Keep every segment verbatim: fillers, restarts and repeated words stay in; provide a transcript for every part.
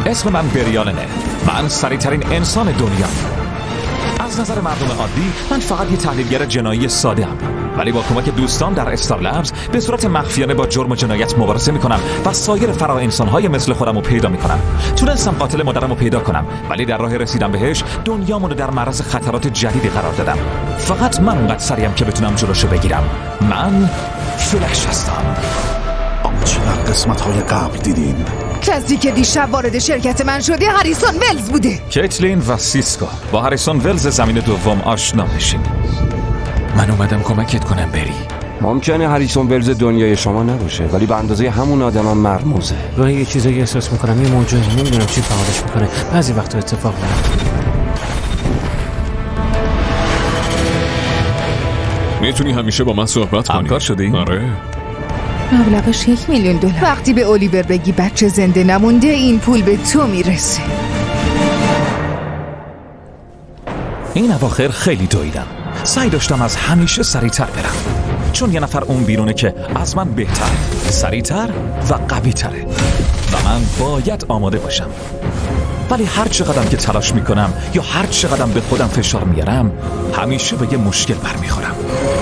اسم من بریالنه. من سریعترین انسان دنیا. از نظر مردم عادی من فقط یه تحلیلگر جنایی ساده ام، ولی با کمک دوستان در استار لبز به صورت مخفیانه با جرم و جنایت مبارزه میکنم و سایر فرا انسانهای مثل خودم رو پیدا میکنم. تونستم قاتل مادرم رو پیدا کنم، ولی در راه رسیدن بهش دنیامونو در معرض خطرات جدیدی قرار دادم. فقط من اونقدر سریعم که بتونم جلوشو بگیرم. من فلش هستم. اما چقدر قسمت های قبل دیدین؟ کسی که دیشب وارد شرکت من شده هریسون ولز بوده. کیتلین و سیسکو. با هریسون ولز زمین دوم آشنا بشین. من اومدم کمکت کنم بری. ممکنه هریسون ولز دنیای شما نباشه، ولی به اندازه همون آدم مرموزه. گاهی یه چیزایی احساس میکنم یه موجود نمیدونم چی فعالش میکنه. بعضی وقتا اتفاق میفته. میتونی همیشه با من صحبت کنی؟ همکار شدی؟ آره. مبلغش یک میلیون دلار. وقتی به الیور بگی بچه زنده نمونده این پول به تو میرسه. این اواخر خیلی دویدم. سعی داشتم از همیشه سریعتر برم، چون یه نفر اون بیرونه که از من بهتر، سریعتر و قوی تره و من باید آماده باشم. ولی هر چقدرم که تلاش میکنم یا هر چقدرم به خودم فشار میارم همیشه به یه مشکل برمیخورم.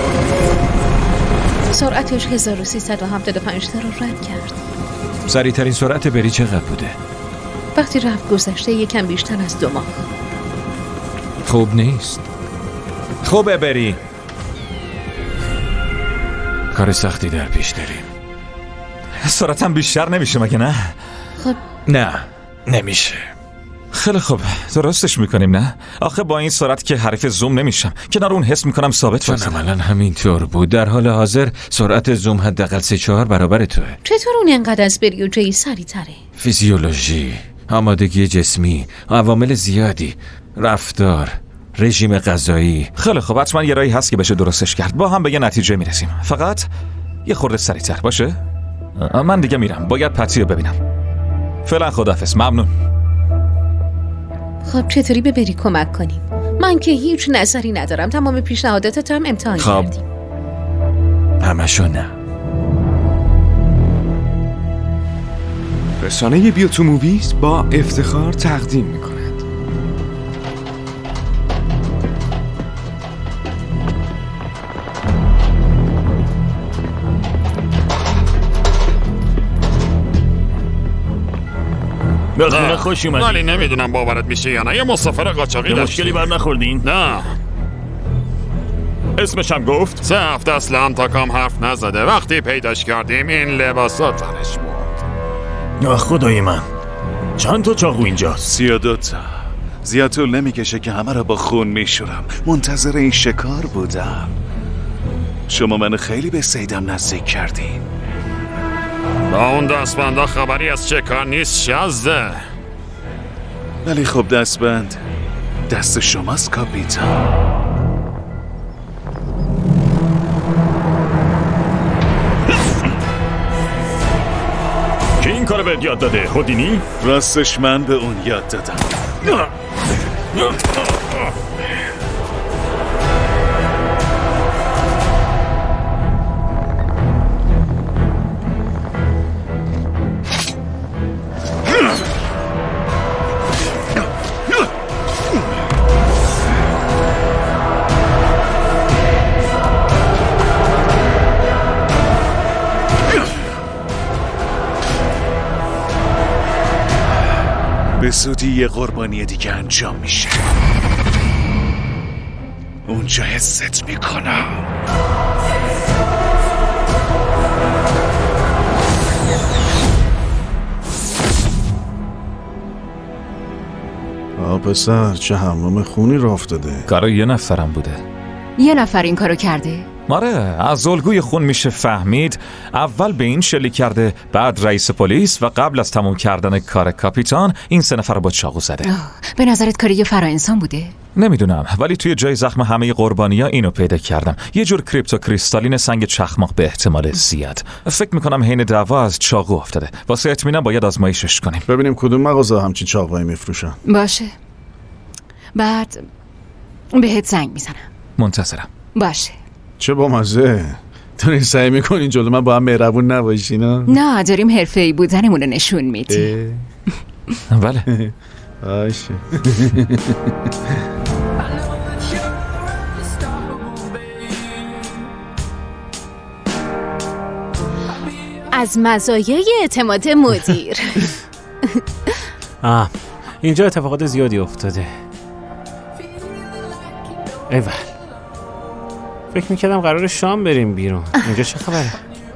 سرعتش هزار و سیصد و هفتاد و پنج تا رو رد کرد. سریعترین سرعت بری چقدر بوده؟ وقتی رفت گذشته یکم بیشتر از دو ماه. خوب نیست. خوبه بری. کار سختی در پیش داریم. سرعتم بیشتر نمیشه مگه نه؟ خب نه نمیشه. خیلی خوب درستش میکنیم نه؟ آخه با این سرعت که حریف زوم نمیشم، کنار اون حس میکنم ثابت فاصله. عملاً همینطور بود. در حال حاضر سرعت زوم حداقل سه چهار برابر توه. چطور اون انقدر از بری و جی سریع تره؟ فیزیولوژی، آمادگی جسمی، عوامل زیادی، رفتار، رژیم غذایی. خیلی خوب حتما یه راهی هست که بشه درستش کرد. با هم به یه نتیجه میرسیم. فقط یه خورده سریعتر باشه. من دیگه میرم، باید پتی رو ببینم. فعلا خداحافظ. ممنون. خب چطوری به بری کمک کنیم؟ من که هیچ نظری ندارم. تمام پیشنهاداتت هم امتحان خب. کردیم. همشو نه. رسانه بیوتو موویز با افتخار تقدیم میکند. به خونه خوش اومدی. ولی نمیدونم باورت میشه یا نه. یه مسافر قاچاقی داشتی. مشکلی بر نخوردین؟ نه. اسمش هم گفت؟ سه هفته اصلا تا کام حرف نزده. وقتی پیداش کردیم این لباسا تنش بود. آه خدای من، چند تا چاقو اینجاست؟ سی و دو تا. زیاد طول نمیکشه که همه رو با خون میشورم. منتظر این شکار بودم. شما من خیلی به سیدم نزدیک کردین. با اون دستبندا خبری از چه کار نیست شازده. ولی خب دستبند دست شماست کاپیتان. کی این کارو بهت یاد داده؟ هودینی؟ راستش من به اون یاد دادم. به زودی یه قربانی دیگه انجام میشه. اونجا حست میکنم. آه پسر چه حمام خونی راه افتاده. کار یه نفرم بوده. یه نفر این کارو کرده؟ آره، از الگوی خون میشه فهمید اول به این شلیک کرده، بعد رئیس پلیس و قبل از تموم کردن کار کاپیتان این سه نفر رو با چاقو زده. به نظرت کاری یه فرا انسان بوده؟ نمیدونم، ولی توی جای زخم همه قربانیا اینو پیدا کردم. یه جور کریپتو کریستالین سنگ چخماق به احتمال زیاد. فکر میکنم حین دعوا از چاقو افتاده. واسه اطمینان باید آزمایشش کنیم. ببینیم کدوم مغازه همچین چاقویی میفروشن. باشه. بعد بهت زنگ میزنم. منتظرم. باشه. چه بامزه. تو سعی میکنین جلو من با هم مهربون نباشین؟ نه، داریم حرفه‌ای بودنمون رو نشون میدیم. بله. باشه. از مزایای اعتماد مدیر. آه اینجا اتفاقات زیادی افتاده. ایول، فکر میکردم قرار شام بریم بیرون. اینجا چه خبره؟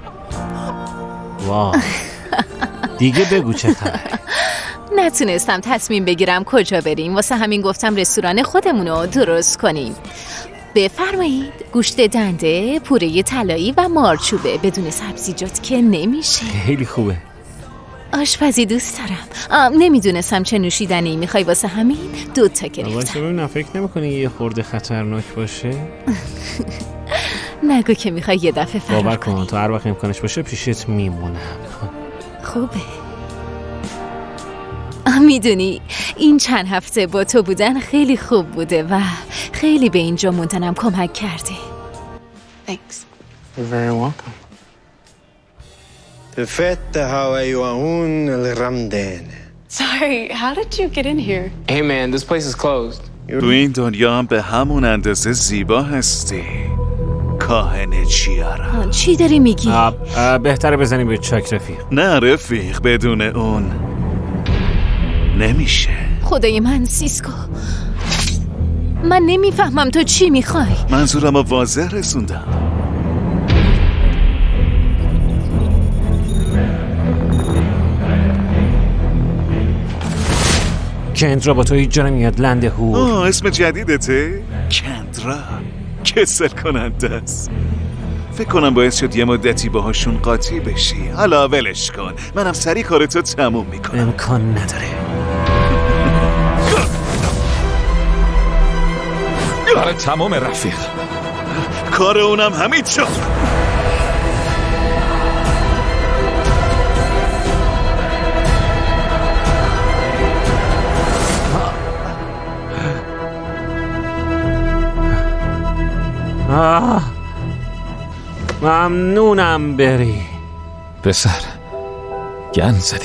واه، دیگه بگو چه خبره. نتونستم تصمیم بگیرم کجا بریم، واسه همین گفتم رستوران خودمونو درست کنیم. بفرمایید. گوشت دنده، پوره طلایی و مارچوبه، بدون سبزیجات که نمیشه. خیلی خوبه. آشپزی دوست دارم. نمیدونستم چه نوشیدنی میخوای، واسه همین دو تا گرفتم. واسه ببینم، فکر نمیکنی یه خورده خطرناک باشه؟ نگو که میخوای یه دفعه فرار باور کنی. کن تو هر وقت امکانش باشه پیشت میمونم. خوبه. میدونی این چند هفته با تو بودن خیلی خوب بوده و خیلی به اینجا موندنم کمک کردی. Thanks. You're very welcome. Sorry, how did you get in here? Hey man, this place is closed. تو این دنیا هم به همون اندازه زیبا هستی. کاهن چیارا. چی داری میگی؟ آه، آه، بهتره بزنیم به چاک رفیق. نه رفیق، بدون اون نمیشه. خدای من سیسکو، من نمیفهمم تو چی میخوای. منظورم رو واضح رسوندم. کندرا با تو هیچ جا نمیاد لنده هور. آه اسم جدیدته؟ کندرا. کسل کننده است. فکر کنم باعث شد یه مدتی باهاشون قاطی بشی. حالا ولش کن، منم سری کارتو تموم میکنم. امکان نداره. برای تمام رفیق. کار اونم همین شد. آه. ممنونم بری. پسر گن زدی.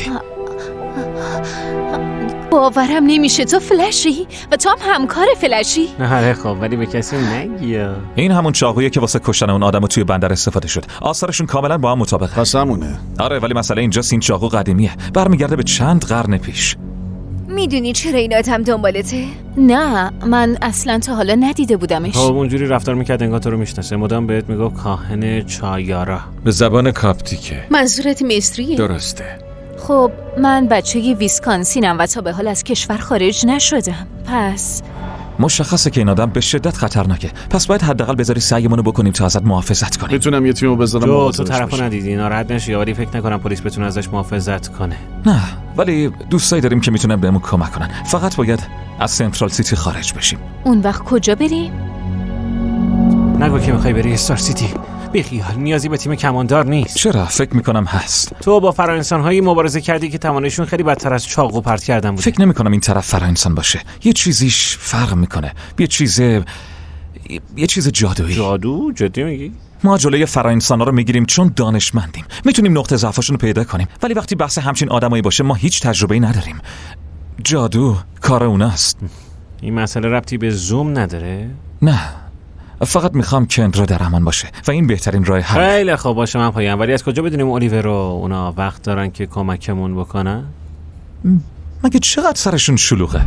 باورم نمیشه تو فلشی و تو هم همکار فلشی. نه خب ولی به کسی نگی. این همون چاقویه که واسه کشتن اون آدمو توی بندر استفاده شد. آثارشون کاملا با هم مطابقه. قسمونه. آره ولی مسئله اینجاست این چاقو قدیمیه، برمیگرده به چند قرن پیش. میدونی چرا این آدم دنبالته؟ نه من اصلا تا حالا ندیده بودمش. خب اونجوری رفتار میکرد انگار تو رو میشناسه. مدام بهت میگو کاهن چایارا. به زبان کاپتیکه. منظورت مصریه؟ درسته. خب من بچه ویسکانسینم و تا به حال از کشور خارج نشدم. پس مشخصه که این آدم به شدت خطرناکه، پس باید حداقل بذاری سعیمونو بکنیم تا ازت محافظت کنیم. میتونم یه تیمو بذارم جو تو طرفو ندیدی، ناراحت نشی، ولی فکر نکنم پلیس بتونه ازش محافظت کنه. نه ولی دوستایی داریم که میتونن بهمون کمک کنن. فقط باید از سنترال سیتی خارج بشیم. اون وقت کجا بریم؟ نگو که میخوای بری استار سیتی. بیخیال، نیازی به تیم کماندار نیست. چرا؟ فکر میکنم هست. تو با فرا-انسان‌هایی مبارزه کردی که تواناییشون خیلی بدتر از چاقو پرت کردن بوده. فکر نمیکنم این طرف فرا-انسان باشه. یه چیزیش فرق میکنه. یه چیز یه چیز جادویی. جادو؟ جدی میگی؟ ما جلوی فرا-انسانا رو میگیریم چون دانشمندیم. میتونیم نقطه ضعفشون رو پیدا کنیم. ولی وقتی بحث همچین آدمایی باشه ما هیچ تجربه‌ای نداریم. جادو کار اوناست. این مسئله ربطی به زوم نداره؟ نه. فقط میخوام کندرا در امان باشه و این بهترین راه حل. خیلی خوب باشه من پایم، ولی از کجا بدونیم الیور و اونا وقت دارن که کمکمون بکنن؟ مگه چقدر سرشون شلوغه؟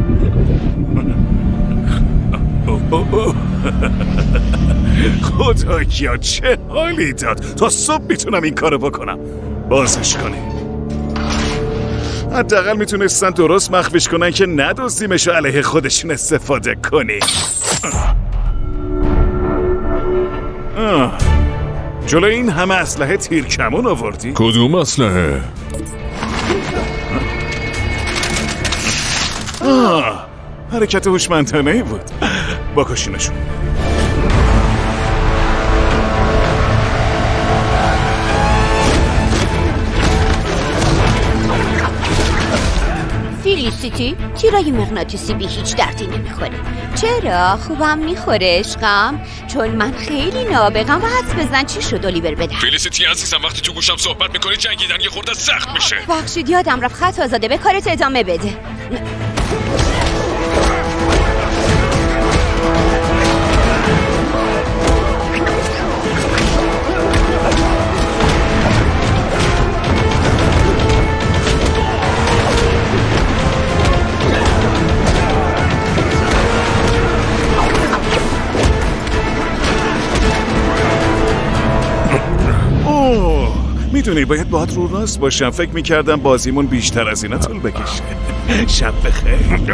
خدایا چه حالی داد. تا صبح میتونم این کارو بکنم. بازش کنی. حداقل میتونستن درست مخفیش کنن که ندزدیمش و علیه خودشون استفاده کنی. آه. جلو این همه اسلحه تیرکمون آوردی؟ کدوم اسلحه؟ آه. حرکت هوشمندانه‌ای بود. بکشینشون. فلیسیتی تیرای مغناطیسی به هیچ دردی نمیخوره. چرا؟ خوبم میخوره عشقم، چون من خیلی نابغم و حدس بزن چی شد اولیور بدن. فلیسیتی عزیزم وقتی تو گوشم صحبت میکنی جنگیدن یه خورده سخت میشه. بخشید یادم رفت، خط آزاده، به کارت ادامه بده. میدونی باید باهات رو راست باشم. فکر میکردم بازیمون بیشتر از اینا طول بکشه. شب بخیر.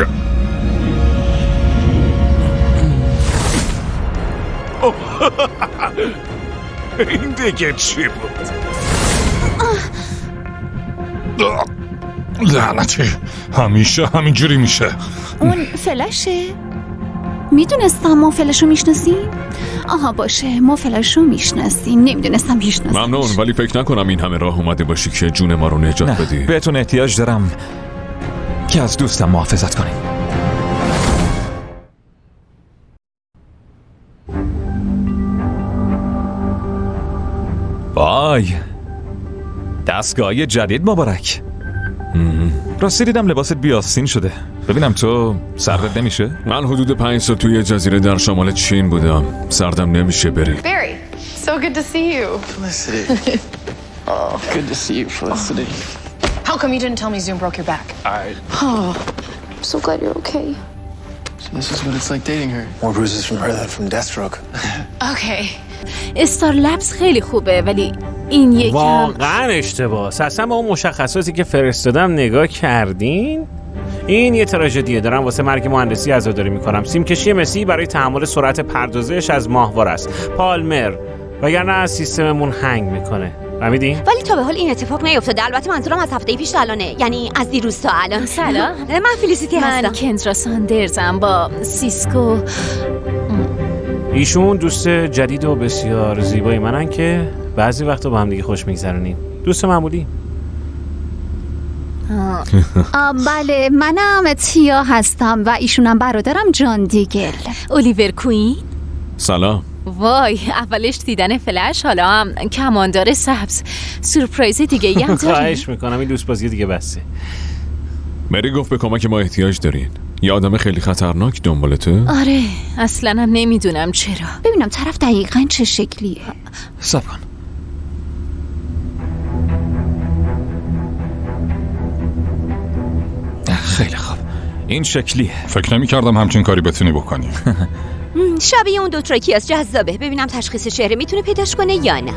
این دیگه چی بود؟ لعنتی، همیشه همینجوری میشه. اون فلشه؟ میدونستم ما فلشو میشناسیم؟ آها باشه، ما فلشو میشناسیم. نمیدونستم میشناسیم. ممنون، ولی فکر نکنم این همه راه اومده باشی که جون ما رو نجات نه. بدی. بهتون احتیاج دارم که از دوستم محافظت کنیم. وای، دستگاه جدید مبارک. راستی دیدم لباست بیاستین شده. ببینم تو سردت نمیشه؟ من حدود پنج سال توی جزیره در شمال چین بودم. سردم نمیشه بری. Barry, so good to see you. Felicity. Oh, good to see you, Felicity. How come you didn't tell me Zoom broke your back? I... Oh, I'm so glad you're okay. So this is what it's like dating her. More bruises from her than from Deathstroke. Okay. استار لبس خیلی خوبه ولی این یکم واقعا اشتباس. اصلا با اون مشخصاتی که فرستادم نگاه کردین؟ این یه تراژدیه. دارم واسه مرگ مهندسی عزاداری میکنم. سیمکشی مسی برای تحمل سرعت پردازش از ماهوار است. پالمر، وگرنه سیستممون هنگ میکنه. فهمیدین؟ ولی تا به حال این اتفاق نیفتاده. البته منظورم از هفته پیش تا الانه، یعنی از دیروز تا الان. سلام، من فلیسیتی هستم. من کندرا ساندرزم با سیسکو. ایشون دوست جدید و بسیار زیبایی منن که بعضی وقتا با هم دیگه خوش میگذرونیم. دوست معمولی. بله، منم تیا هستم و ایشونم برادرم جان دیگل. اولیور کوین. سلام. وای، اولش دیدن فلش، حالا هم کماندار سبز. سورپرایز دیگه ای هم داریم. خواهش میکنم این دوست بازی دیگه بسته. مری گفت به کمک ما احتیاج دارین. یه آدم خیلی خطرناک دنبالته؟ آره، اصلا هم نمیدونم چرا. ببینم طرف دقیقاً چه شکلیه. صبر کن. خیلی خوب، این شکلیه. فکر نمی کردم همچین کاری بتونی بکنی. شبیه اون دو ترکی از جذابه. ببینم تشخیص چهره میتونه پیداش کنه یا نه.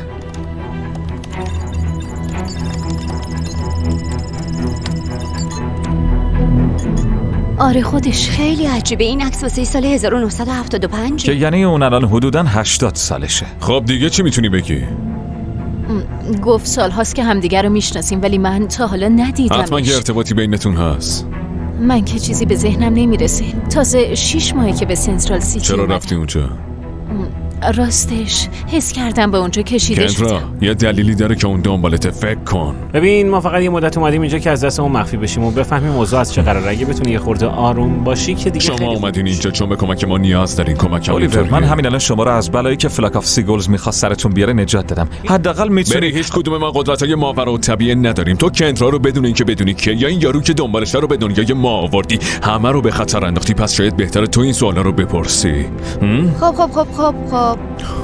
آره خودش. خیلی عجیبه. این عکس واسه سال هزار و نهصد و هفتاد و پنج که یعنی اون الان حدوداً هشتاد سالشه. خب دیگه چی میتونی بگی؟ گفت سال هاست که همدیگر رو میشناسیم ولی من تا حالا ندیدمش. حتما یه ارتباطی بینتون هست. من که چیزی به ذهنم نمیرسه. تازه شیش ماهه که به سنترال سیتی. چرا رفتی اونجا؟ راستش حس کردم به اونجا کشیده شدم. کندرا، یه دلیلی داره که اون دنبالته. فکر کن. ببین ما فقط یه مدت اومدیم اینجا که از دستمون مخفی بشیم و بفهمیم موضوع از چه قراره. اگه بتونی یه خورده آروم باشی که دیگه. شما اومدین اینجا چون به کمک ما نیاز دارین. کمک اولیور، من همین الان شما رو از بلایی که فلاک آف سیگولز میخواست سرتون بیاره نجات دادم. حداقل میتونی. بری هیچ کدوم ما قدرت‌های ماورالطبیعه نداریم. تو کندرا رو بدون اینکه بدونی که یا این یارو که دنبالش رو به دنیای ما آوردی همه رو به خطر انداختی. پس شاید بهتره تو این سوالا رو بپرسی. خب خب خب خب خب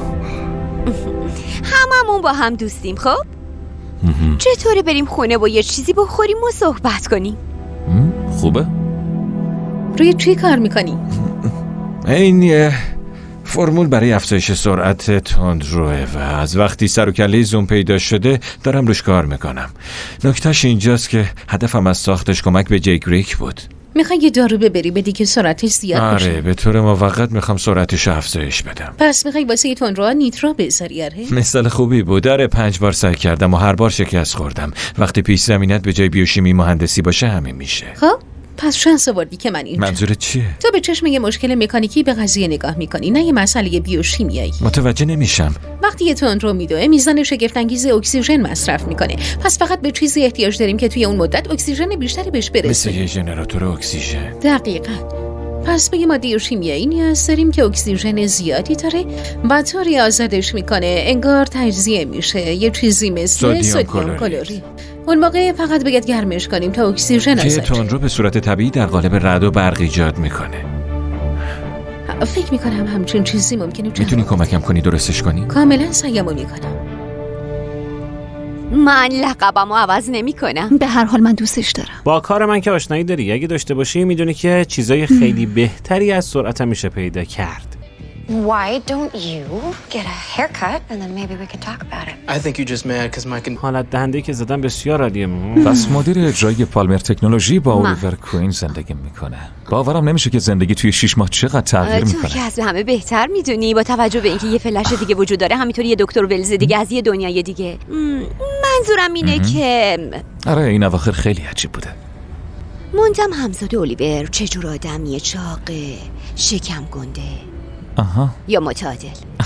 هممون با هم دوستیم. خب چطوره بریم خونه و یه چیزی بخوریم و صحبت کنیم؟ خوبه؟ روی چی کار میکنی؟ این یه فرمول برای افزایش سرعت تندروه و از وقتی سر و کله زوم پیدا شده دارم روش کار میکنم. نکتهش اینجاست که هدفم از ساختش کمک به جیک ریک بود. میخوای یه دارو ببری بدی که سرعتش زیاد آره بشه؟ آره، به طور موقت میخوام سرعتش افزایش بدم. پس میخوای واسه یه تندرو نیترو بذاری؟ آره مثال خوبی بود. داره پنج بار سعی کردم و هر بار شکست خوردم. وقتی پیش زمینت به جای بیوشیمی مهندسی باشه همین میشه. خب پس شانس آوردی که من اینجا. منظورت چیه؟ تو به چشم یه مشکل مکانیکی به قضیه نگاه میکنی، نه یه مسئله بیوشیمیایی. متوجه نمیشم. وقتی یه تندرو میدوه میزان شگفت‌انگیز اکسیژن مصرف میکنه، پس فقط به چیزی احتیاج داریم که توی اون مدت اکسیژن بیشتری بهش برسه. مثل یه ژنراتور اکسیژن. دقیقاً. پس به یه ماده شیمیایی نیاز داریم که اکسیژن زیادی داره و طوری آزادش میکنه انگار تجزیه میشه، یه چیزی مثل سدیم کلوری. اون موقع فقط باید گرمش کنیم تا اکسیژن آزاد شه. که تندرو به صورت طبیعی در قالب رعد و برق ایجاد میکنه. فکر میکنم همچین چیزی ممکنه. میتونی کمکم کنی درستش کنی؟ کاملا سعیمو میکنم. من لقبمو عوض نمی کنم. به هر حال من دوستش دارم. با کار من که آشنایی داری. اگه داشته باشی میدونی که چیزای خیلی بهتری از سرعتم میشه پیدا کرد. Why don't you get a haircut and then maybe we can talk about it? I think you're just mad because my con- حالت دهنده که زدم بسیار عالیه. پس مدیر اجرایی پالمر تکنولوژی با الیور کوین زندگی میکنه. باورم نمیشه که زندگی توی شش ماه چقدر تغییر میکنه. تو که از همه بهتر میدونی با توجه به اینکه یه فلش دیگه وجود داره، همینطوری یه دکتر ولز دیگه از یه دنیای دیگه. منظورم اینه که آره این اواخر خیلی عجیب بوده. موندم همزاد الیور چجور آدمیه، چاقه، شکم گنده آها. یا متعادل.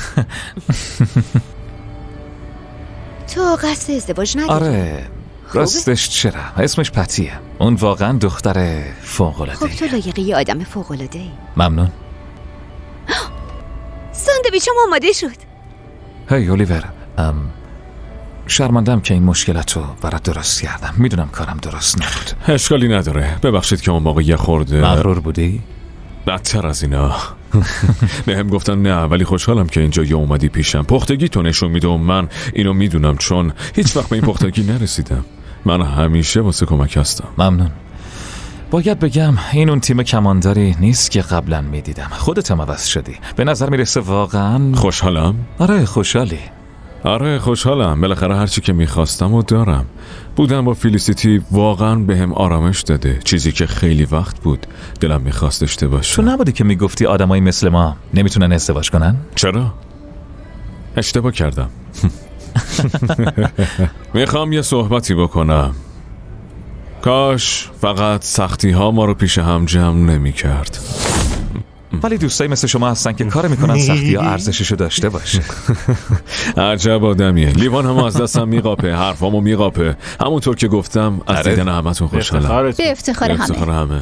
تو قصد ازدواج نداری؟ آره راستش چرا؟ اسمش پتیه. اون واقعا دختر فوق‌العاده‌ای. خب تو لایق یه آدم فوق‌العاده‌ای. ممنون. ساندویچم آماده شد. هی الیور، ام شرمندم که این مشکلت رو برات درست کردم. میدونم کارم درست نبود. اشکالی نداره. ببخشید که اون موقع یه خورده مغرور بودی؟ بدتر از اینا. بهم گفتن نه، ولی خوشحالم که اینجا یا اومدی پیشم. پختگی تو نشون میده و من اینو میدونم، چون هیچ وقت به این پختگی نرسیدم. من همیشه واسه کمک هستم. ممنون. باید بگم این اون تیم کمانداری نیست که قبلا میدیدم. خودت هم عوض شدی. به نظر میرسه واقعا خوشحالم. آره خوشحالی. آره خوشحالم. بالاخره هرچی که میخواستم و دارم. بودن با فیلیسیتی واقعا بهم آرامش داده، چیزی که خیلی وقت بود دلم میخواست داشته باشه. تو نبودی که میگفتی آدمایی مثل ما نمیتونن ازدواج کنن؟ چرا؟ اشتباه کردم. میخوام یه صحبتی بکنم. کاش فقط سختی ها ما رو پیش هم جمع نمی کرد. ولی دوستایی مثل شما هستن که کار میکنن سختی ها ارزششو داشته باشه. عجب آدمیه. لیوان هم از دستم میقاپه، حرفامو میقاپه. همونطور که گفتم از دیدن همتون خوشحالم. به افتخار همه. افتخار همه.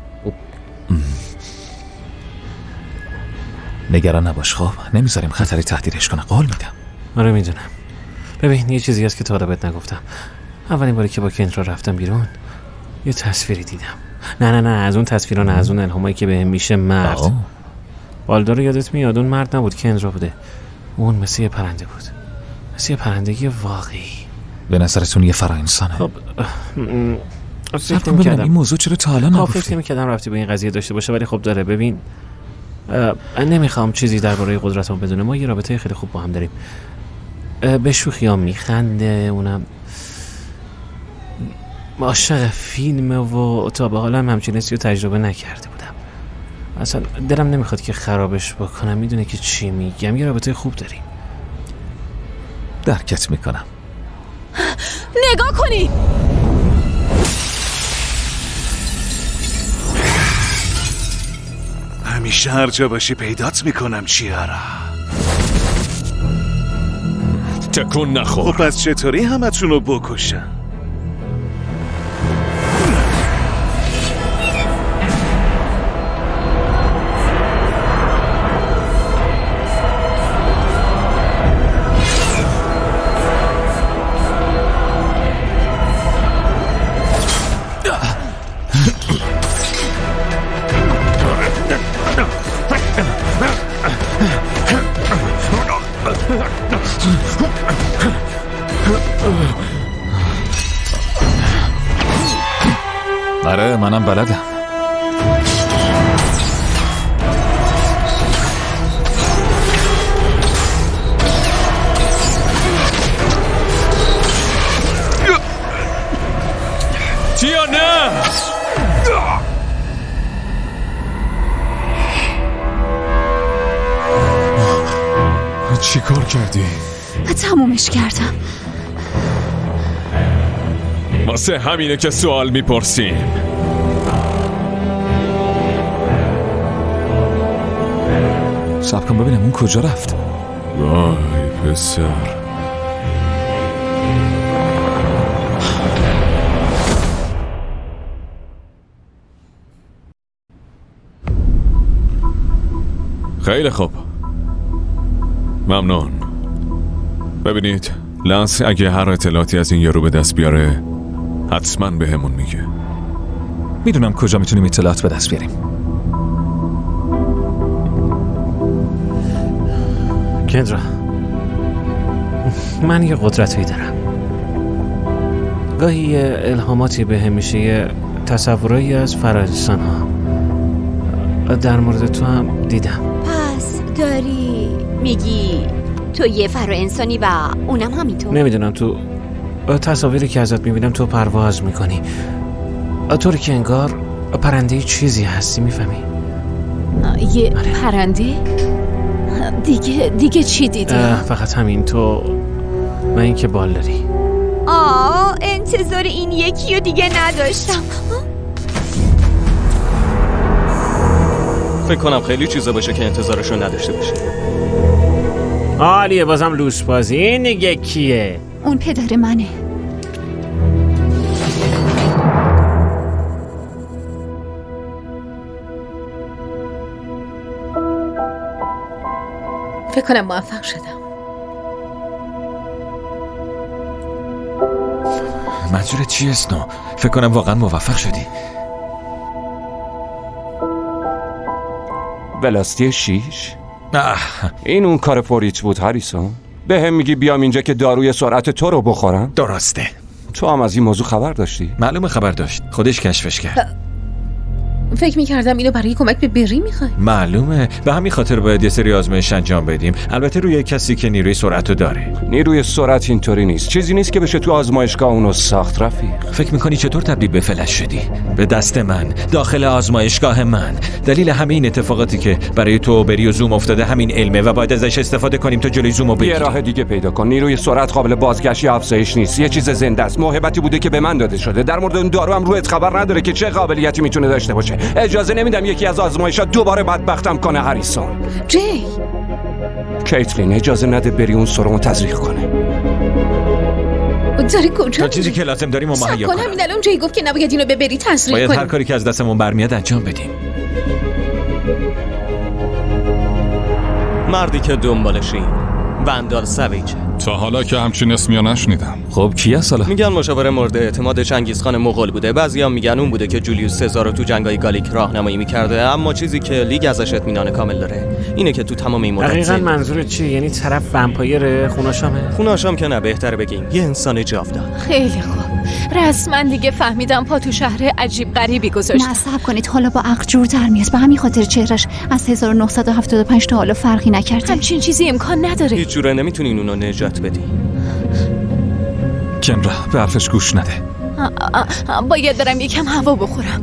نگران نباش خب، نمیذاریم خطری تهدیدش کنه، قول میدم. آره میدونم. ببین یه چیزی هست که تا حالا بهت نگفتم. اولین باری که با کنترا رفتم بیرون یه تصویری دیدم. نه نه نه از اون تصویرا نه، از اون الهامایی که بهم میشه مرد. بالدار یادت میاد؟ اون مرد نبود، کنترا بوده. اون مثل یه پرنده بود، مثل یه پرندگی واقعی. به نظرتون یه فرا انسانه؟ خب فکر می‌کردم این موضوع چرا تا حالا نگفتی؟ فکر می‌کردم رفتی به این قضیه داشته باشه، ولی خب داره. ببین نمیخوام چیزی درباره قدرتم بدونه. ما یه رابطه خیلی خوب با هم داریم. به شوخیام میخنده، اونم عاشق فیلمه و تا به حالا همچین حسی رو تجربه نکرده بودم. اصلا دلم نمیخواد که خرابش بکنم. میدونه که چی میگم. یه رابطه خوب داریم. درکت میکنم. نگاه کنی. همیشه هر جا باشی پیدات میکنم چیارا. تکون نخور. خب پس چطوری همتون رو بکشن؟ آره منم بلدم. تیا نه. چی کار کردی؟ تمومش کردم. واسه همینه که سوال میپرسیم. صبر کن ببینم اون کجا رفت. وای پسر. خیلی خوب، ممنون. ببینید لنس اگه هر اطلاعاتی از این یارو به دست بیاره حتما به همون میگه. میدونم کجا میتونیم اطلاعات به دست بیاریم. کندرا، من یه قدرتی دارم. گاهی یه الهاماتی به هم میشه، یه تصورایی از فرادستان ها در مورد تو هم دیدم. پس داری میگی تو یه فرا انسانی و اونم همینطور؟ نمیدونم، تو تصاویری که ازت میبینم تو پرواز میکنی، طوری که انگار پرنده چیزی هستی، میفهمی؟ یه پرنده؟ دیگه دیگه چی دیدی؟ فقط همین، تو و این که بال داری. آه انتظار این یکی رو دیگه نداشتم. فکر کنم خیلی چیزا باشه که انتظارشو نداشته باشه. عالیه، بازم لوس بازی. این دیگه کیه؟ اون پدر منه. فکر کنم موفق شدم. منظورت چیه اسنو؟ فکر کنم واقعا موفق شدی. بلاستی شیش؟ نه این اون کار فوریچ بود هریسون؟ به هم میگی بیام اینجا که داروی سرعت تو رو بخورم؟ درسته. تو هم از این موضوع خبر داشتی؟ معلومه خبر داشت، خودش کشفش کرد. فکر میکردم اینو برای کمک به بری میخوای. معلومه، به همین خاطر باید یه سری آزمایش انجام بدیم، البته روی کسی که نیروی سرعت رو داره. نیروی سرعت اینطوری نیست، چیزی نیست که بشه تو آزمایشگاه اونو ساخت رفیق. فکر میکنی چطور تبدیل به فلش شدی؟ به دست من، داخل آزمایشگاه من. دلیل همه این اتفاقاتی که برای تو بری و زوم افتاده همین علمه و باید ازش استفاده کنیم تا جلوی زومو بگیریم. یه راه دیگه پیدا کن. نیروی سرعت قابل بازگشت یا افزایش نیست، یه چیز زنده است، موهبتی بوده که به من داده شده. در مورد اون دارو هم رویت خبر نداره که چه قابلیتی میتونه داشته باشه. اجازه نمیدم یکی از آزمایشات دوباره بدبختم کنه هریسون. جی کیتلین اجازه نده بری اون سرمو تزریق کنه. داری کجا؟ تا چیزی که لازم داریم و مهیا کنم. همین الان جی گفت که نباید اینو به بری تزریق کنیم. باید هر کاری که از دستمون برمیاد انجام بدیم. مردی که دنبالشیم وندال سویچ. تا حالا که همچین اسمی نشنیدم. خب کی هست حالا؟ میگن مشاور مورد اعتماد چنگیزخان مغول بوده، بعضیا میگن اون بوده که جولیوس سزار رو تو جنگای گالیک راهنمایی میکرده، اما چیزی که لیگ ازش اطمینان کامل داره اینه که تو تمام این مدت دقیقاً منظورت چیه؟ یعنی طرف ومپایر خوناشامه؟ خوناشام که نه، بهتره بگیم یه انسان جاودان. خیلی خوب، رسما دیگه فهمیدم پا تو شهر عجیب غریبی گذاشت. نه صبر کنید، حالا با عقل جور در میاد. به همین خاطر چهرش از هزار و نهصد و هفتاد و پنج تا حالا فرقی نکرده. همچین چیزی امکان نداره. هیچ جوره نمیتونین اونو نجات بدی. کنرا به حرفش گوش نده. آ آ آ باید برم یکم هوا بخورم.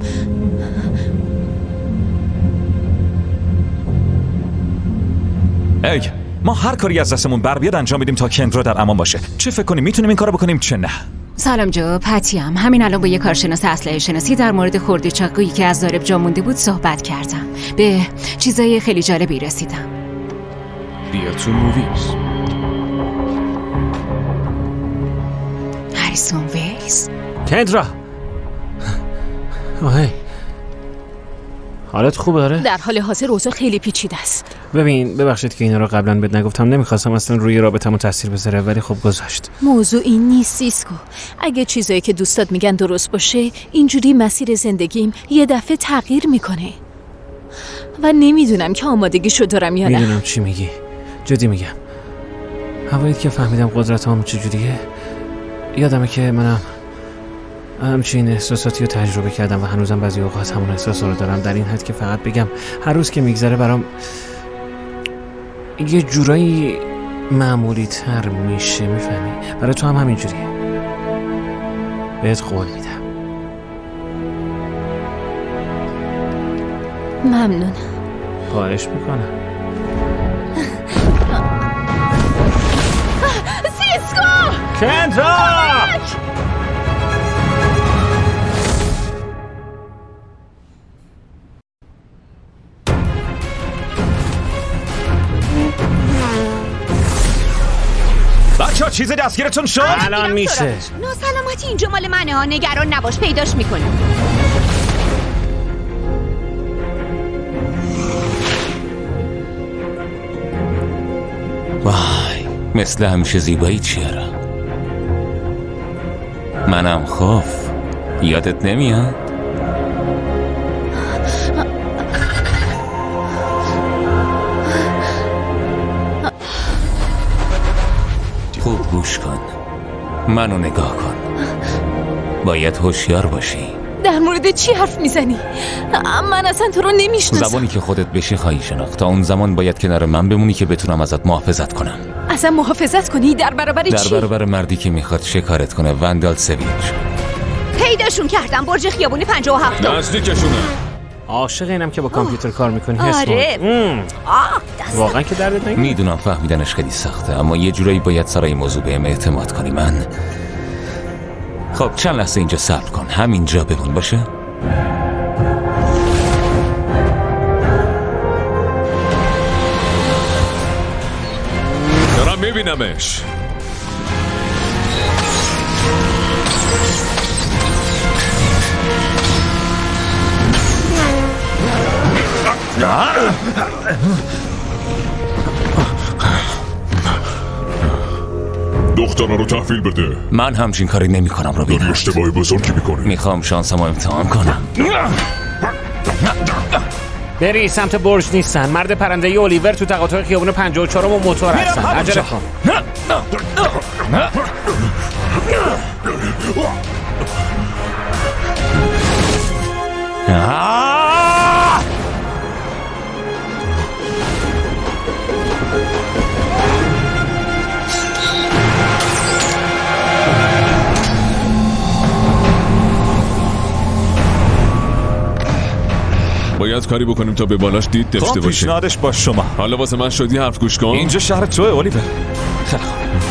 ای ما هر کاری از دستمون بر بیاد انجام بدیم تا کنرا در امان باشه. چه فکر کنیم میتونیم این کارو بکنیم چه نه؟ سلام جو، پتیم. همین الان با یه کارشناس اسلحه شناسی در مورد خرده چاقویی که از ضارب جا مونده بود صحبت کردم. به چیزای خیلی جالبی رسیدم. بیا تو موویز. هریسون ویز. کندرا. اوه. حالت خوبه داره؟ در حال حاضر اوضاع خیلی پیچیده است. ببین ببخشید که اینا رو قبلا بهت نگفتم، نمیخواستم اصلا روی رابطمون تاثیر بذاره، ولی خب گذاشت. موضوع این نیست سیسکو. اگه چیزایی که دوستات میگن درست باشه، اینجوری مسیر زندگیم یه دفعه تغییر میکنه و نمیدونم که آمادگیشو دارم یا نه. میدونم چی میگی، جدی میگم. هوایی که فهمیدم قدرت هم چجوریه، یادمه که منم همچین احساساتی رو تجربه کردم و هنوزم بعضی اوقات همون احساسا رو دارم، در این حد که فقط بگم هر روز که میگذره برام یه جورایی معمولی تر میشه، میفهمی؟ برای تو هم همین جوریه. بهت قول میدم. ممنونم. خواهش میکنم. سیسکو! کنرا! چیزی دستگیرتون شد؟ الان میشه. ناسلامتی اینجا مال منه ها، نگران نباش، پیداش میکنم. وای، مثل همیشه زیبایی چیاره. منم خوف، یادت نمیاد؟ خوب گوش کن، منو نگاه کن. باید هوشیار باشی. در مورد چی حرف میزنی؟ من اصلا تو رو نمیشناسم. زبانی که خودت بشی خواهی شناخت. تا اون زمان باید کنار من بمونی که بتونم ازت محافظت کنم. اصلا محافظت کنی؟ در برابر در چی؟ در برابر مردی که میخواد شکارت کنه، وندال سویچ. پیداشون کردم، برج خیابونی پنجاه و هفت. نزدیکشونه. عاشق اینم که با کامپیوتر کار میکنی. آره. واقعا که دردت نگیره. میدونم فهمیدنش خیلی سخته، اما یه جورایی باید سر این موضوع بهم اعتماد کنی. من خب چند لحظه اینجا صبر کن، همینجا بمون باشه. دارم میبینمش. دخترها رو تحویل بده. من همچین کاری نمی کنم رو داری اشتباهی بزرگی میکنی. میخوام شانسمو امتحان کنم. بری سمت برج نیستن. مرد پرنده ی اولیور تو تقاطع خیابون پنجاه و چهار و موتور هستن. عجله کن. باید کاری بکنیم تا به بالاش دید داشته باشیم. پیشنهادش با شما. حالا واسه من شدی حرف گوش کن. اینجا شهر توه اولیور. خیلی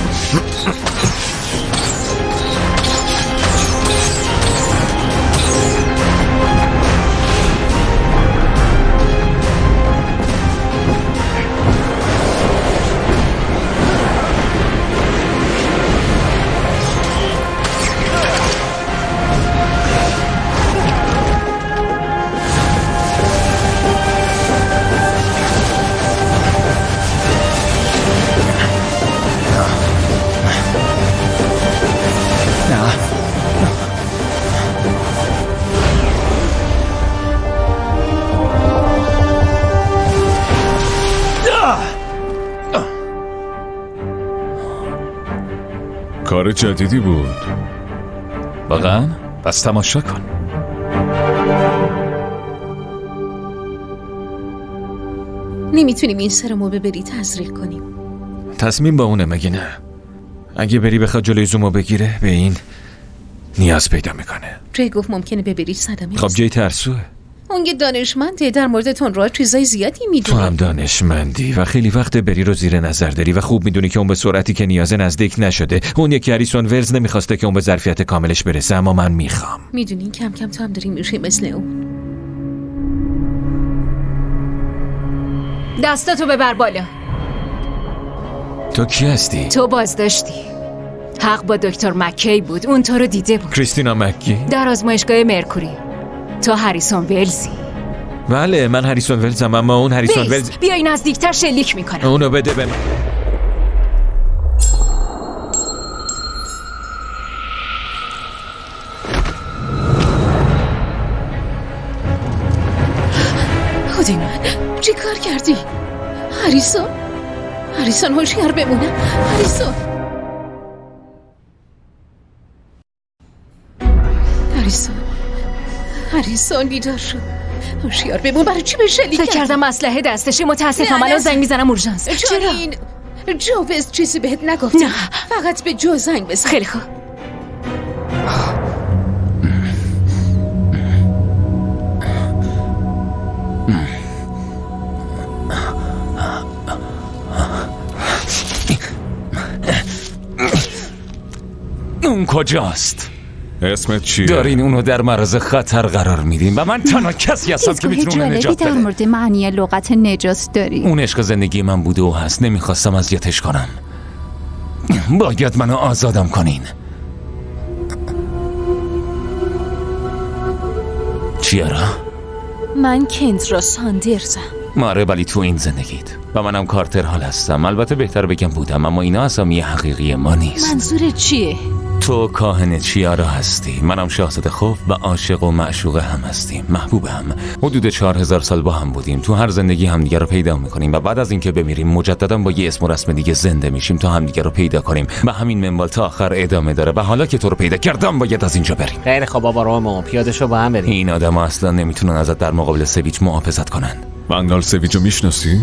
کار جدیدی بود. واقعا؟ پس تماشا کن. نمیتونیم این سرمو به بری تزریق کنیم. تصمیم با اونه مگه نه؟ اگه بری بخواد جلوی زومو بگیره به این نیاز پیدا میکنه. جی گفت ممکنه به بری صدمه. خب جی ترسوه. اون یه دانشمنده، در مورد تندروها چیزای زیادی میدونه. تو هم دانشمندی و خیلی وقت بری رو زیر نظر داری و خوب میدونی که اون به سرعتی که نیازه نزدیک نشده. اون یکی هریسون ولز نمیخواسته که اون به ظرفیت کاملش برسه، اما من میخوام. میدونی کم کم تو هم داری میشی مثل اون. دستاتو ببر بالا. تو کی هستی؟ تو بازداشتی. حق با دکتر مکی بود، اون تو رو دیده بود. کریستینا مکی؟ در آزمایشگاه مرکوری. تو هریسون ولزی. بله من هریسون ولزم، اما اون هریسون ولز. بیای نزدیکتر شلیک میکنم. اونو بده به من. خودی من چی کار کردی؟ هریسون هریسون هوشیار بمونه. هریسون هریسون هریسون بیدار شد. هوشیار بمون. برای چی به شلیک فکر کردم اسلحه دستشه. متاسفم الان زنگ میزنم اورژانس. چرا این جوز چیزی بهت نگفت؟ نه فقط به جو زنگ بزن. خیلی خوب. اون کجاست؟ اسمت چیه؟ دارین اونو در معرض خطر قرار میدین و من تنها کسی هستم که میتونه نجات بده. در مورد معنی لغت نجات داری. اون عشق زندگی من بوده و هست. نمیخواستم اذیتش کنم. باید منو آزادم کنین. چیارا؟ من کندرا ساندرزم. ماره ولی تو این زندگیت و منم کارتر هال هستم. البته بهتر بگم بودم، اما اینا اسامی حقیقی ما نیست. منظورت چیه؟ تو کاهن چیارا هستی، منم شاهزاده خوف و عاشق و معشوق هم هستیم، محبوب هم. حدود چهار هزار سال با هم بودیم، تو هر زندگی همدیگه رو پیدا میکنیم و بعد از اینکه بمیریم مجددا با یه اسم و رسم دیگه زنده میشیم تا همدیگه رو پیدا کنیم و همین منوال تا آخر ادامه داره. و حالا که تو رو پیدا کردم باید از اینجا بریم. خیلی خب بابا، رومو پیاده شو با هم بریم. این آدم‌ها اصلا نمیتونن ازت در مقابل سویچ محافظت کنن. بنگال سویچو میشناسی؟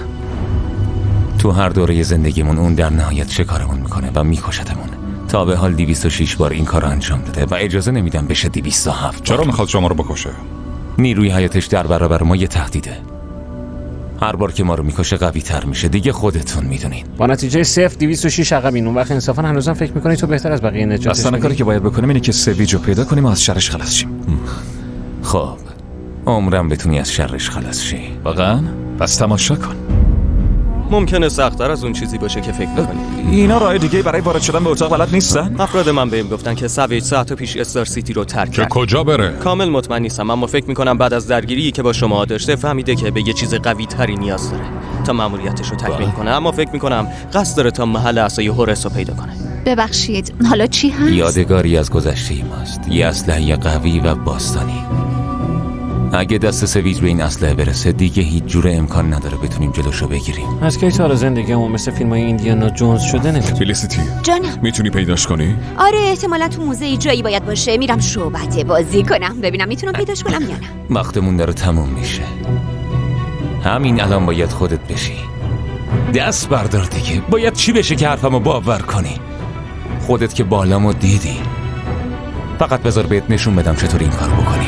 تو هر دوره زندگیمون اون در نهایت شکارمون میکنه و میکشتمون. تا به حال دویست و شش بار این کار انجام داده و اجازه نمیدم بشه دویست و هفت. چرا میخواد شما رو بکشه؟ نیروی حیاتش در برابر ما یه تهدیده. هر بار که ما رو میکشه قوی تر میشه. دیگه خودتون میدونین. با نتیجه صفر دویست و شش عقبین. اون وقت انصافا هنوزم فکر میکنی تو بهتر از بقیه نجاتش اصلا کاری که باید بکنیم اینه که سویج رو پیدا کنیم و از شرش خلاص شیم. خب عمرم بتونی از شرش خلاص شی. واقعا؟ پس تماشا کن. ممکنه سخت‌تر از اون چیزی باشه که فکر می‌کنی. اینا راه دیگه برای وارد شدن به اتاق بلد نیستن؟ افراد من بهم گفتن که سویج ساعت پیش استار سیتی رو ترک کرد. که کجا بره؟ کامل مطمئن نیستم، اما فکر می‌کنم بعد از درگیری که با شما داشته فهمیده که به یه چیز قوی‌تری نیاز داره تا مأموریتش رو تکمیل کنه. اما فکر می‌کنم قصد داره تا محل عصای هورس رو پیدا کنه. ببخشید، حالا چی هست؟ یادگاری از گذشته ماست. یه اسلحه قوی و باستانی. اگه دست سویج به این اسلحه برسه دیگه هیچ جور امکان نداره بتونیم جلوشو بگیریم. از کی تا حالا زندگیمون مثل فیلمای ایندیانا جونز شده نمیدونم. فلیسیتی جانم، میتونی پیداش کنی؟ آره احتمالا تو موزه جایی باید باشه. میرم شعبده بازی کنم ببینم میتونم پیداش کنم یا نه. وقتمون داره تموم میشه. همین الان باید خودت بشی. دست بردار دیگه. باید چی بشه که حرفمو باور کنی؟ خودت که بالامو دیدی. فقط بذار بهت نشون بدم چطور این کارو بکنی.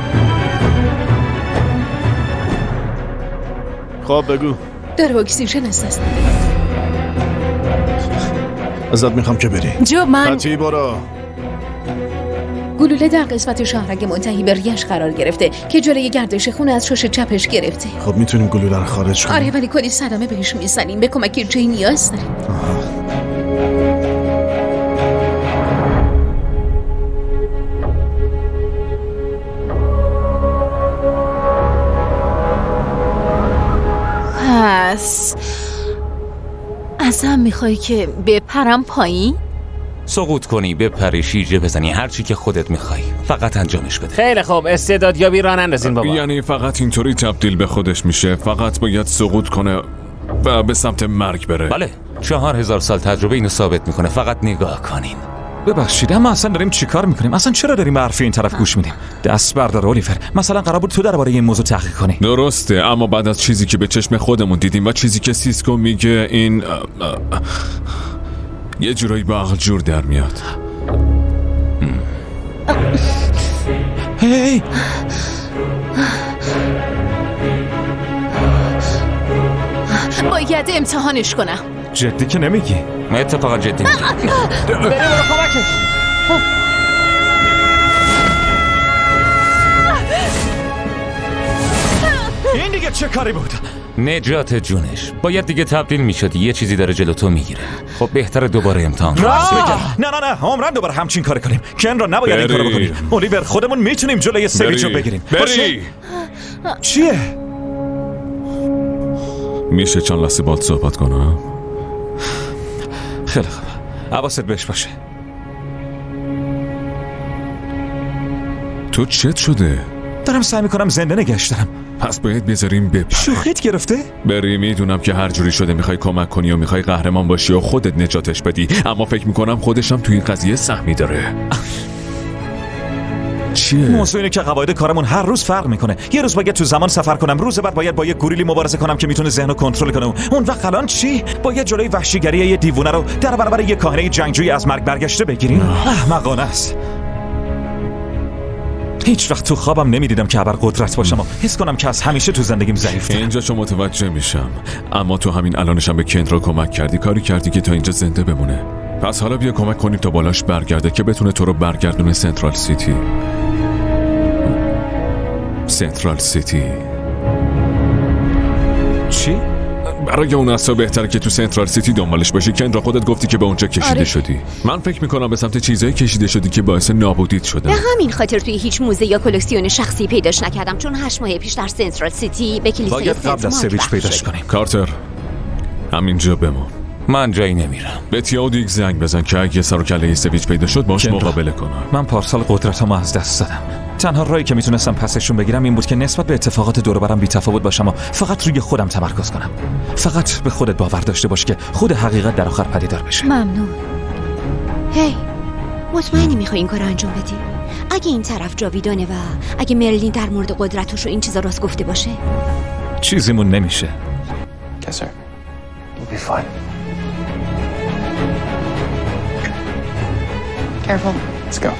خب بگو. در اکسیژن است. ازت میخوام که بری. جو من خطی برو. گلوله در قسمت شاهرگ منتهی به ریش قرار گرفته که جلوی گردش خون از شش چپش گرفته. خب میتونیم گلوله رو خارج کنیم. آره ولی کلی صدمه بهش میزنیم. به کمک جای نیاز داریم. پس ازم میخوای که بپرم پایین؟ سقوط کنی، بپری، شیرجه بزنی، هر چی که خودت میخوای، فقط انجامش بده. خیلی خوب، استعدادیابی راه نندازین بابا. یعنی فقط اینطوری تبدیل به خودش میشه؟ فقط باید سقوط کنه و به سمت مرگ بره؟ بله، چهار هزار سال تجربه اینو ثابت میکنه. فقط نگاه کنین. ببخشید اما اصلا داریم چیکار میکنیم؟ اصلا چرا داریم به حرف این طرف گوش میدیم؟ دست بردار اولیور. مثلا قرار بود تو درباره این موضوع تحقیق کنی. درسته، اما بعد از چیزی که به چشم خودمون دیدیم و چیزی که سیسکو میگه این اه اه یه جورایی به عقل جور در میاد. هی باید امتحانش کنم. جدی که نمیگی؟ من اتفاقا جدی میگم. بریم برو کمکش. این دیگه چه کاری بود؟ نجات جونش. باید دیگه تبدیل میشدی. یه چیزی داره جلو تو میگیره. خب بهتره دوباره امتحان کنیم. نه نه نه عمرن دوباره همچین کار کنیم. کن را نباید این کارو بکنیم. اولیور خودمون میتونیم جلوی سویج رو بگیریم. بری. چیه؟ میشه چند لحظه باهات صحبت کنم؟ خیلی خوب، حواست بهش باشه. تو چت شده؟ دارم سعی میکنم زنده نگهش دارم. پس باید بذاریم بپره. شوخیت گرفته؟ بری، میدونم که هر جوری شده میخوای کمک کنی و میخوای قهرمان باشی و خودت نجاتش بدی، اما فکر میکنم خودشم توی این قضیه سهمی داره. چیه؟ موضوع اینه که قواعد کارمون هر روز فرق میکنه. یه روز باید تو زمان سفر کنم، روز بعد باید با یه گوریلی مبارزه کنم که میتونه ذهنو کنترل کنه. اون وقت الان چی؟ باید جلوی وحشیگری یه دیوونه رو در برابر یه کاهنه جنگجویی از مرگ برگشته بگیریم؟ احمقانه است. هیچ وقت تو خوابم نمیدیدم که ابر قدرت باشم و حس کنم که از همیشه تو زندگیم ضعیف‌ترم. اینجا چون متوجه میشم، اما تو همین الانشم به کندرا کمک کردی، کاری کردی که تا اینجا زنده بمونه. پس حالا بیا کمک کنیم تا بالاش برگرده که بتونه تو رو برگردونه سنترال سیتی. سنترال سیتی چی؟ برای اون اصلا بهتره که تو سنترال سیتی دنبالش باشی. کن را خودت گفتی که به اونجا کشیده آره. شدی. من فکر میکنم به سمت چیزایی کشیده شدی که باعث نابودیت شدن. به همین خاطر توی هیچ موزه یا کلکسیون شخصی پیداش نکردم، چون هشت ماه پیش در سنترال سیتی به کلیسای باید سنت قبل از مارک سویچ رفت پیداش شدیم. کنیم. کارتر همینجا بمون. من جایی نمیرم. به تیاودیک زنگ بزن که اگه سر و کله سویچ پیدا شد باش مقابله کنم. من پارسال قدرتامو از دست دادم. تنها راهی که میتونستم پسشون بگیرم این بود که نسبت به اتفاقات دور و برم بی‌تفاوت باشم و فقط روی خودم تمرکز کنم. فقط به خودت باور داشته باش که خود حقیقت در آخر پدیدار بشه. ممنون. هی مطمئنی میخوای این کار انجام بدی؟ اگه این طرف جاویدانه و اگه مرلین در مورد قدرتش و این چیزا راست گفته باشه، چیزیمون نمیشه. Yes, sir. You'll be fine. Careful. Let's go.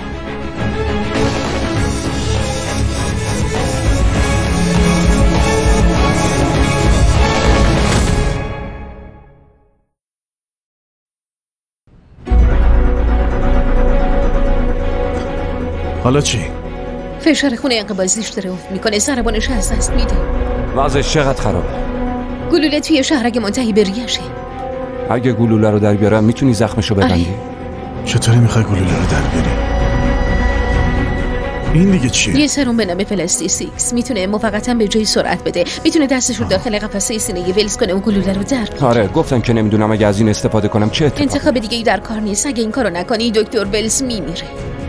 حالا چی؟ فشار خون انقباضیش داره افت میکنه، ضربانش از دست میده. وضعش چقدر خرابه؟ گلوله توی شهر اگه منتهی به ریشه. اگه گلوله رو در بیارم میتونی زخمشو ببندی؟ چطوری میخوای گلوله رو در بیاری؟ این دیگه چیه؟ یه سرم به نام پلاستیسیکس میتونه موقتا به جای سرعت بده، میتونه دستش رو داخل قفسه سینه ولز کنه و گلوله رو در بیاره. آره گفتم که نمیدونم اگه از این استفاده کنم چه اتفاقی. انتخاب دیگه ای در کار نیست. اگه این کارو نکنی دکتر ولز میمیره.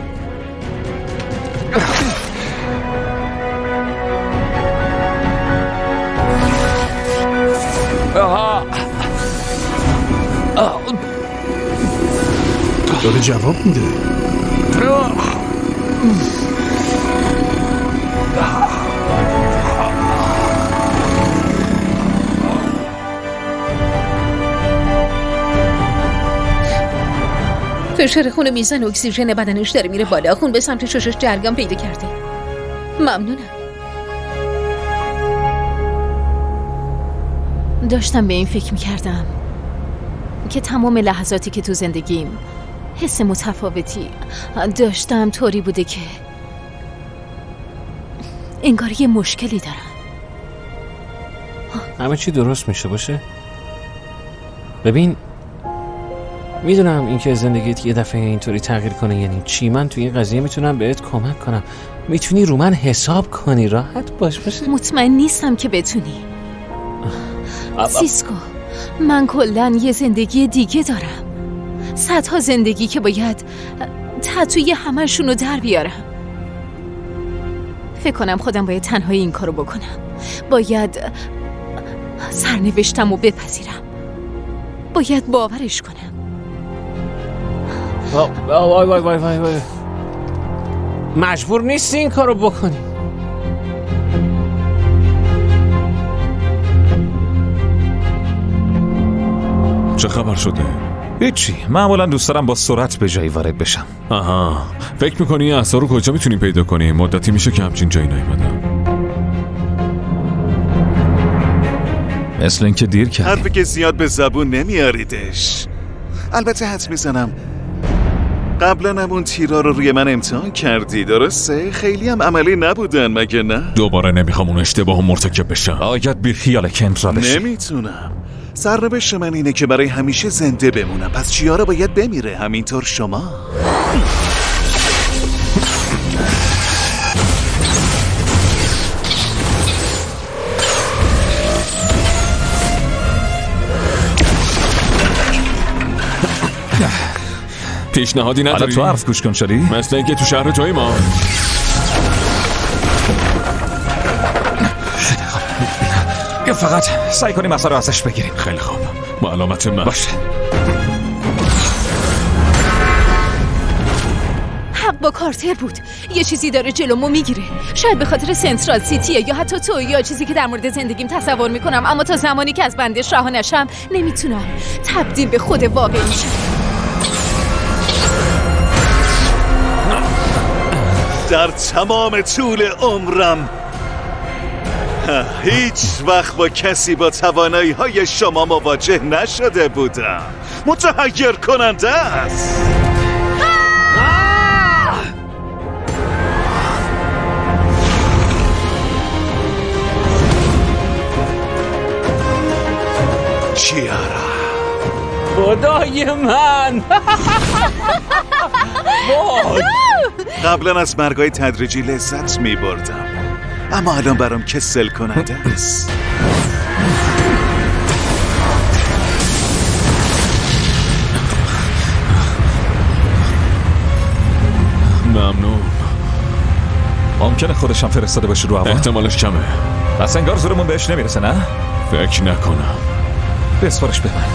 داره جواب میده. فشار خون میزان اکسیژن بدنش داره میره بالا. خون به سمت ششش جریان پیدا کرده. ممنونم. داشتم به این فکر میکردم که تمام لحظاتی که تو زندگیم حس متفاوتی داشتم طوری بوده که انگار یه مشکلی دارم. همه چی درست میشه باشه. ببین میدونم اینکه زندگیت یه دفعه اینطوری تغییر کنه یعنی چی. من توی این قضیه میتونم بهت کمک کنم. میتونی رو من حساب کنی. راحت باش باشه. مطمئن نیستم که بتونی. سیسکو من کلن یه زندگی دیگه دارم. صدها زندگی که باید تتوی همشون رو در بیارم. فکر کنم خودم باید تنهایی این کارو بکنم. باید سرنوشتم رو بپذیرم. باید باورش کنم. وای وای وای وای وای مجبور نیستی این کارو بکنی. چه خبر شده؟ هیچی. معمولا دوست دارم با سرعت به جایی وارد بشم. آها فکر میکنی این اثر رو کجا میتونیم پیدا کنیم؟ مدتی میشه که همچین جایی نیومدم. مثل اینکه دیر کردیم. حرفی که زیاد به زبون نمیاریدش. البته حدس میزنم قبلا همون تیرا رو روی من امتحان کردی، درسته؟ خیلی هم عملی نبودن مگه نه؟ دوباره نمیخوام اون اشتباه مرتکب بشم. باید بی خیال کنترا بشی. نمیتونم. سرنوشت من اینه که برای همیشه زنده بمونم. پس چیارا باید بمیره، همینطور شما. پیشنهادی نداری؟ حالا تو حرف گوش کن شدی؟ مثل اینکه تو شهر توی ما. یا فقط سعی کنیم اثر رو ازش بگیریم. خیلی خوب. با علامت من باشه. حق با کارتر بود. یه چیزی داره جلومو میگیره. شاید به خاطر سنترال سیتیه یا حتی تو یا چیزی که در مورد زندگیم تصور میکنم، اما تا زمانی که از بندش رها نشم نمیتونم تبدیل به خود واقعی شم. در تمام طول عمرم هیچ وقت با کسی با توانایی های شما مواجه نشده بودم. متحیر کننده است. خدای من. قبلا از مرگای تدریجی لذت می بردم، اما الان برام کسل کننده است. ممنون. ممکنه خودشم فرستاده باشه رو هوا؟ احتمالش کمه. پس انگار زورمون بهش نمیرسه، نه؟ فکر نکنم. بسپارش به من.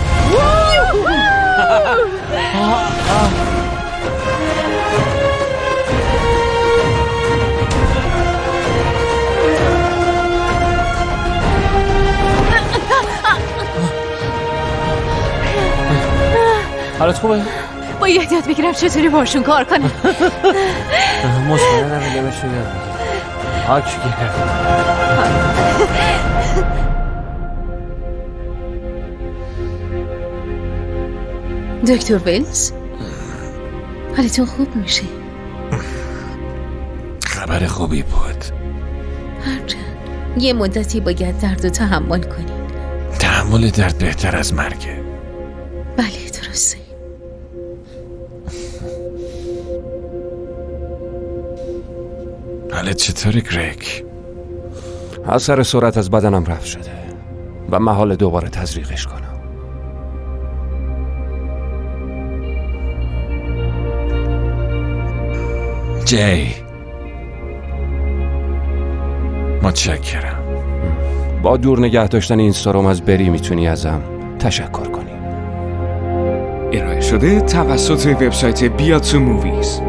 حالت خوبه؟ باید یاد بگیرم چطوری باشون کار کنم. مطمئنم نمیگه بهشون یاد بگیر. حاک گرم. دکتر ویلز، حالتون خوب میشه؟ خبر خوبی بود. هرچند یه مدتی باید درد رو تحمل کنین. تحمل درد بهتر از مرگه. بله درسته. حالت چطوری گریگ؟ اثر سرعت از بدنم رفت شده و محال دوباره تزریقش کنم. جی، متشکرم. با دور نگه داشتن این سرم از بری میتونی ازم تشکر کنی. ارائه شده توسط وبسایت بیا تو موویز.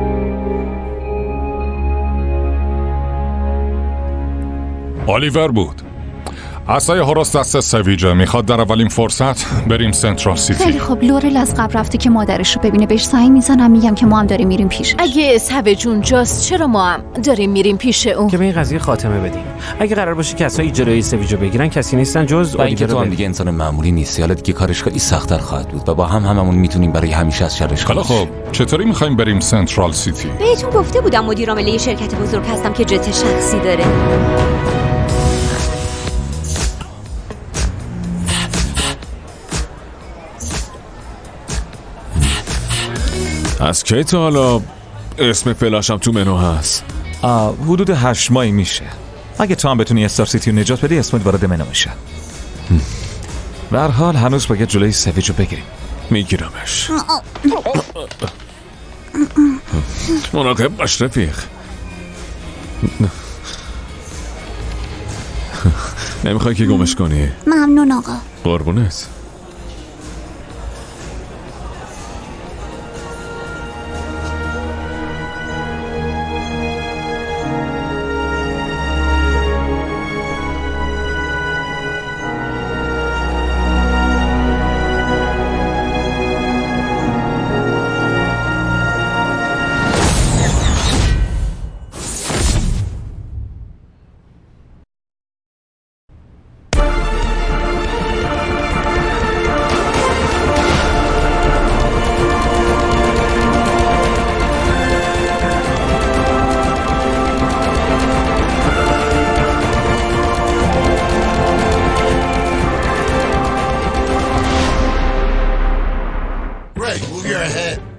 الیور بود. عصای هوراس دست سویجه. میخواد در اولین فرصت بریم سنترال سیتی. خیلی خب. لورل از قبل رفته که مادرش رو ببینه. بهش سعی میزنم میگم که ما هم داریم میریم پیشش. اگه سویج اونجاست چرا ما هم داریم میریم پیش اون؟ که به این قضیه خاتمه بدیم. اگه قرار باشه کسایی جلوی سویجو بگیرن کسی نیستن جز و اینکه تو هم دیگه انسان معمولی نیستی. حالا دیگه کارش خیلی سخت‌تر خواهد بود و با هم هممون میتونیم برای همیشه از شرش خلاص. خب چطوری میخوایم بریم سنترال سیتی؟ بهتون گفته بودم مدیر عامل یه شرکت بزرگ هستم که جت شخصی داره. از کی تا حالا اسم فلاشم تو منو هست؟ حدود هشت ماهی میشه. اگه تو هم بتونی استار سیتی رو نجات بدی اسمت وارد منو میشه. به هر حال هنوز باید جلوی سویج رو بگیریم. میگیرمش. مراقب باش رفیق. نمیخوای که گمش کنی؟ ممنون آقا. قربونت. Greg, move your head.